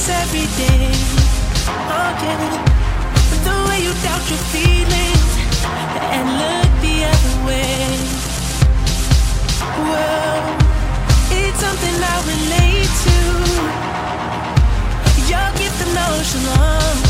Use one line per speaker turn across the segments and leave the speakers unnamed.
this every day. Oh yeah, the way you doubt your feelings and look the other way. Well, it's something I relate to. Your gift of nonchalance,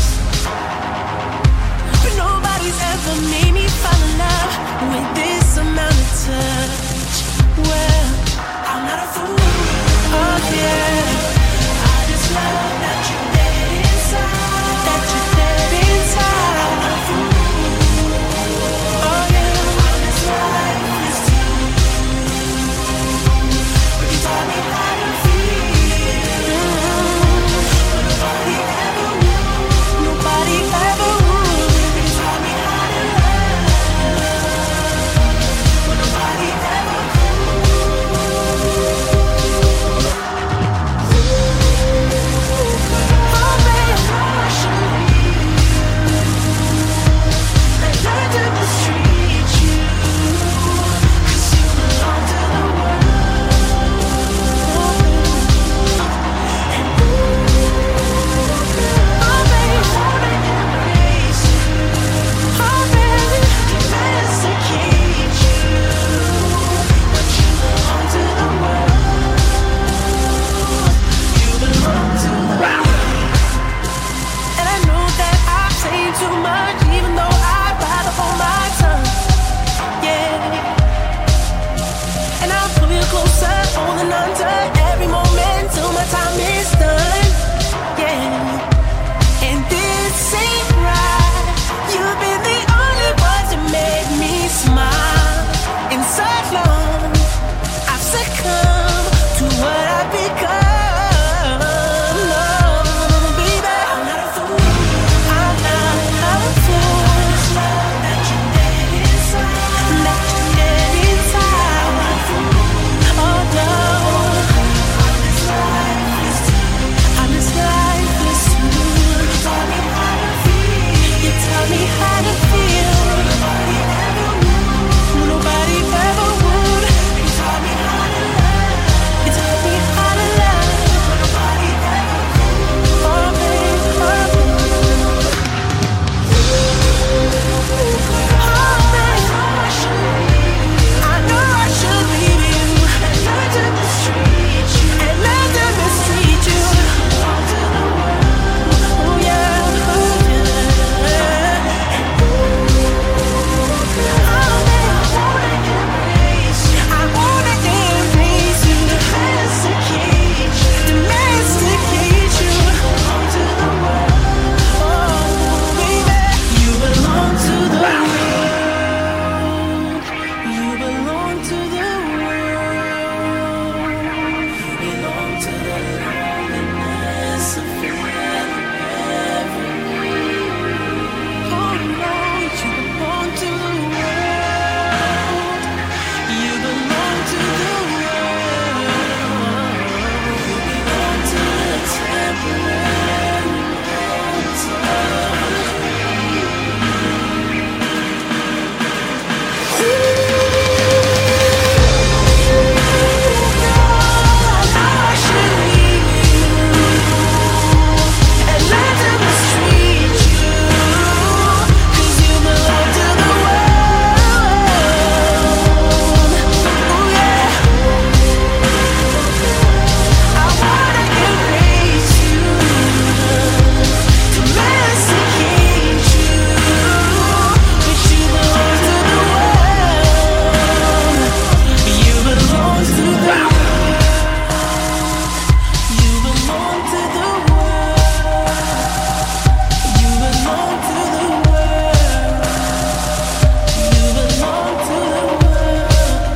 but nobody's ever made me fall in love with this amount of touch. Well, I'm not a fool. Oh yeah, I just love that you're dead inside. That you're dead inside. I'm not a fool. Oh yeah, I'm just lifeless too. But you taught me how to feel. But nobody ever would. Nobody ever would. You taught me how to love. But nobody ever could.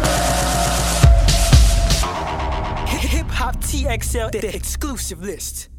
TXL, the exclusive list.